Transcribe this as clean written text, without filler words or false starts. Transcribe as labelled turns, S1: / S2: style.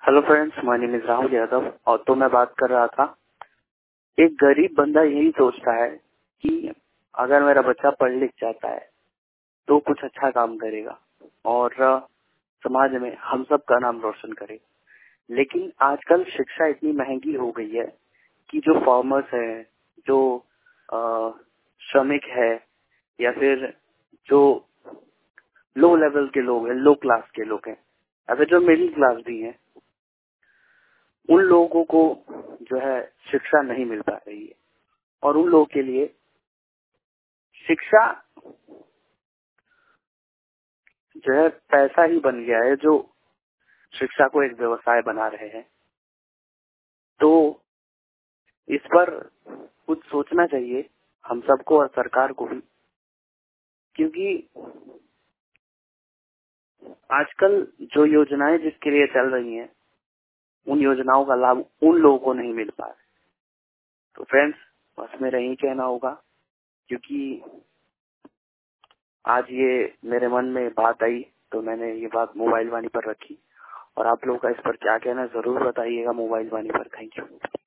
S1: Hello friends, my name is Rahul Yadav. और तो मैं बात कर रहा था, एक गरीब बंदा यही सोचता है कि अगर मेरा बच्चा पढ़ लिख जाता है तो कुछ अच्छा काम करेगा और समाज में हम सब का नाम रोशन करेगा। लेकिन आजकल शिक्षा इतनी महंगी हो गई है कि जो फार्मर्स हैं, जो श्रमिक है, या फिर जो लो लेवल के लोग हैं, लो क्लास के लोग हैं, या फिर जो मिडिल क्लास भी हैं, उन लोगों को जो है शिक्षा नहीं मिल पा रही है। और उन लोगों के लिए शिक्षा जो है पैसा ही बन गया है, जो शिक्षा को एक व्यवसाय बना रहे हैं। तो इस पर कुछ सोचना चाहिए हम सबको और सरकार को भी, क्योंकि आजकल जो योजनाएं जिसके लिए चल रही हैं, उन योजनाओं का लाभ उन लोगों को नहीं मिल पा रहा। तो फ्रेंड्स, बस मेरा यही कहना होगा, क्योंकि आज ये मेरे मन में बात आई तो मैंने ये बात मोबाइल वाणी पर रखी। और आप लोगों का इस पर क्या कहना है जरूर बताइएगा मोबाइल वाणी पर। Thank you.